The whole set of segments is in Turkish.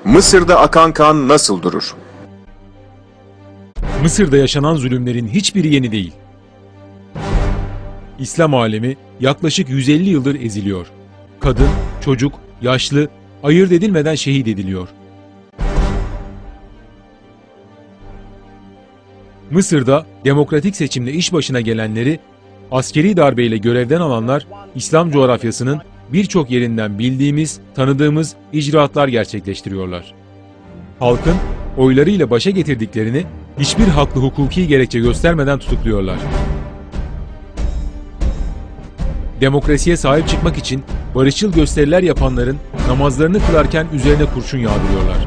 Mısır'da akan kan nasıl durur? Mısır'da yaşanan zulümlerin hiçbiri yeni değil. İslam alemi yaklaşık 150 yıldır eziliyor. Kadın, çocuk, yaşlı, ayırt edilmeden şehit ediliyor. Mısır'da demokratik seçimle iş başına gelenleri, askeri darbeyle görevden alanlar, İslam coğrafyasının birçok yerinden bildiğimiz, tanıdığımız icraatlar gerçekleştiriyorlar. Halkın oylarıyla başa getirdiklerini hiçbir haklı hukuki gerekçe göstermeden tutukluyorlar. Demokrasiye sahip çıkmak için barışçıl gösteriler yapanların namazlarını kılarken üzerine kurşun yağdırıyorlar.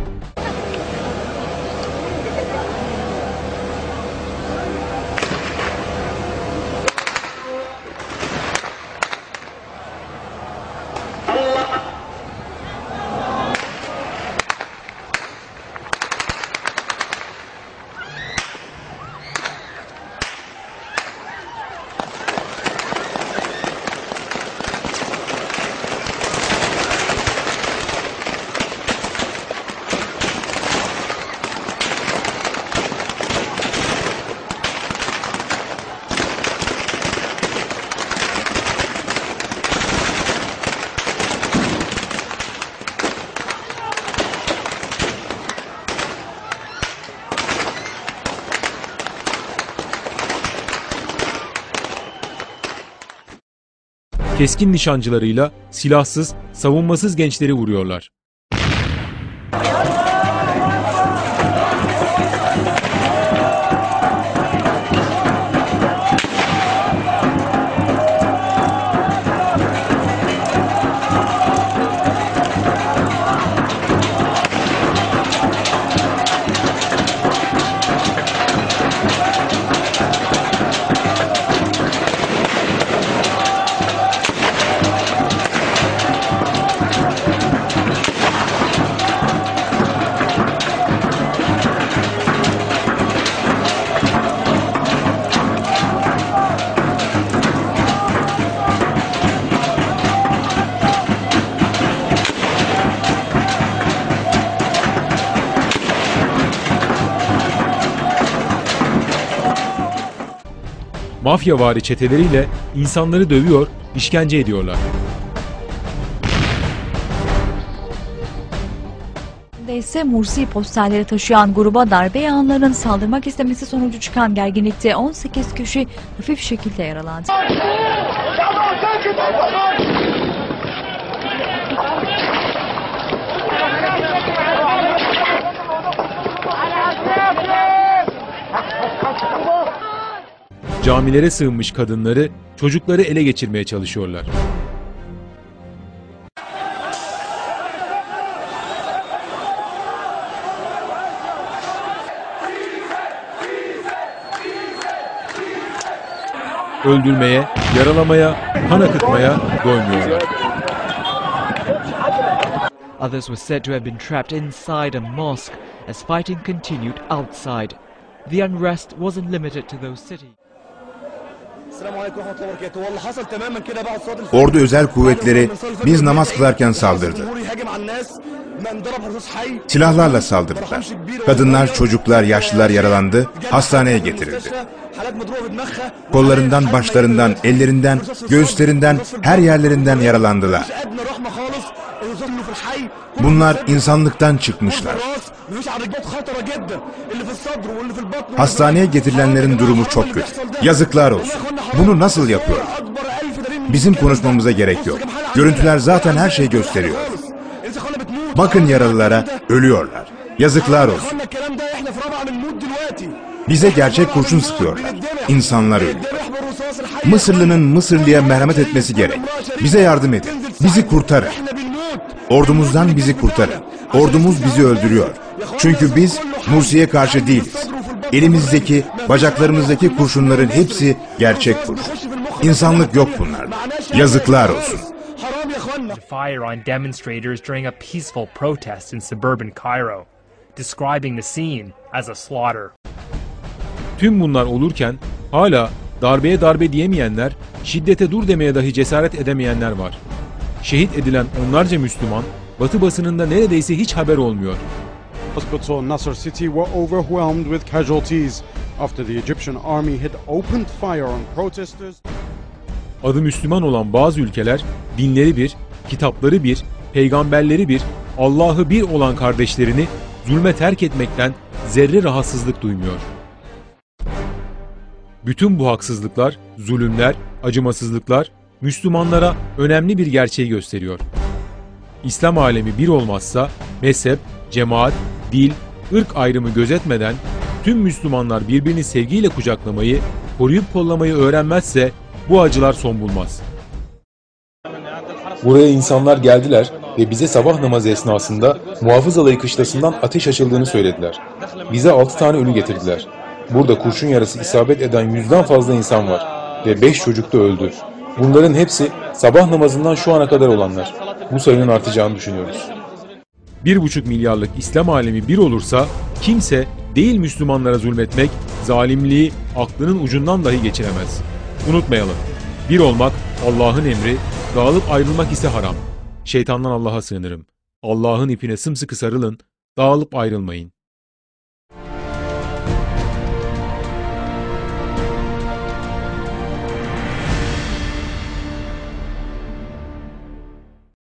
Keskin nişancılarıyla silahsız, savunmasız gençleri vuruyorlar. Mafyavari çeteleriyle insanları dövüyor, işkence ediyorlar. ise Mursi posterleri taşıyan gruba darbe yağanların saldırmak istemesi sonucu çıkan gerginlikte 18 kişi hafif şekilde yaralandı. Camilere sığınmış kadınları, çocukları ele geçirmeye çalışıyorlar. Öldürmeye, yaralamaya, kan akıtmaya doymuyorlar. Others were said to have been trapped inside a mosque as fighting continued outside. The unrest wasn't limited to those cities. Ordu özel kuvvetleri biz namaz kılarken saldırdı. Silahlarla saldırdılar. Kadınlar, çocuklar, yaşlılar yaralandı, hastaneye getirildi. Kollarından, başlarından, ellerinden, göğüslerinden, her yerlerinden yaralandılar. Bunlar insanlıktan çıkmışlar. Hastaneye getirilenlerin durumu çok kötü. Yazıklar olsun. Bunu nasıl yapıyor? Bizim konuşmamıza gerek yok. Görüntüler zaten her şeyi gösteriyor. Bakın yaralılara, ölüyorlar. Yazıklar olsun. Bize gerçek kurşun sıkıyorlar. İnsanlar ölüyor. Mısırlı'nın Mısırlı'ya merhamet etmesi gerek. Bize yardım edin. Bizi kurtarın. Ordumuzdan bizi kurtarın. Ordumuz bizi öldürüyor. Çünkü biz Mursi'ye karşı değiliz. Elimizdeki, bacaklarımızdaki kurşunların hepsi gerçek kurşun. İnsanlık yok bunlarda. Yazıklar olsun. Fire on demonstrators during a peaceful protest in suburban Cairo, describing the scene as a slaughter. Tüm bunlar olurken hala darbeye darbe diyemeyenler, şiddete dur demeye dahi cesaret edemeyenler var. Şehit edilen onlarca Müslüman, Batı basınında neredeyse hiç haber olmuyor. Hospital Nasr City were overwhelmed with casualties after the Egyptian army had opened fire on protesters. Adı Müslüman olan bazı ülkeler dinleri bir, kitapları bir, peygamberleri bir, Allah'ı bir olan kardeşlerini zulme terk etmekten zerre rahatsızlık duymuyor. Bütün bu haksızlıklar, zulümler, acımasızlıklar Müslümanlara önemli bir gerçeği gösteriyor. İslam alemi bir olmazsa mezhep, cemaat, dil, ırk ayrımı gözetmeden tüm Müslümanlar birbirini sevgiyle kucaklamayı, koruyup kollamayı öğrenmezse bu acılar son bulmaz. Buraya insanlar geldiler ve bize sabah namazı esnasında Muhafız kışlasından ateş açıldığını söylediler. Bize 6 tane ölü getirdiler. Burada kurşun yarası isabet eden 100'den fazla insan var ve 5 çocuk da öldü. Bunların hepsi sabah namazından şu ana kadar olanlar. Bu sayının artacağını düşünüyoruz. 1,5 milyarlık İslam alemi bir olursa kimse değil Müslümanlara zulmetmek, zalimliği aklının ucundan dahi geçiremez. Unutmayalım, bir olmak Allah'ın emri, dağılıp ayrılmak ise haram. Şeytandan Allah'a sığınırım. Allah'ın ipine sımsıkı sarılın, dağılıp ayrılmayın.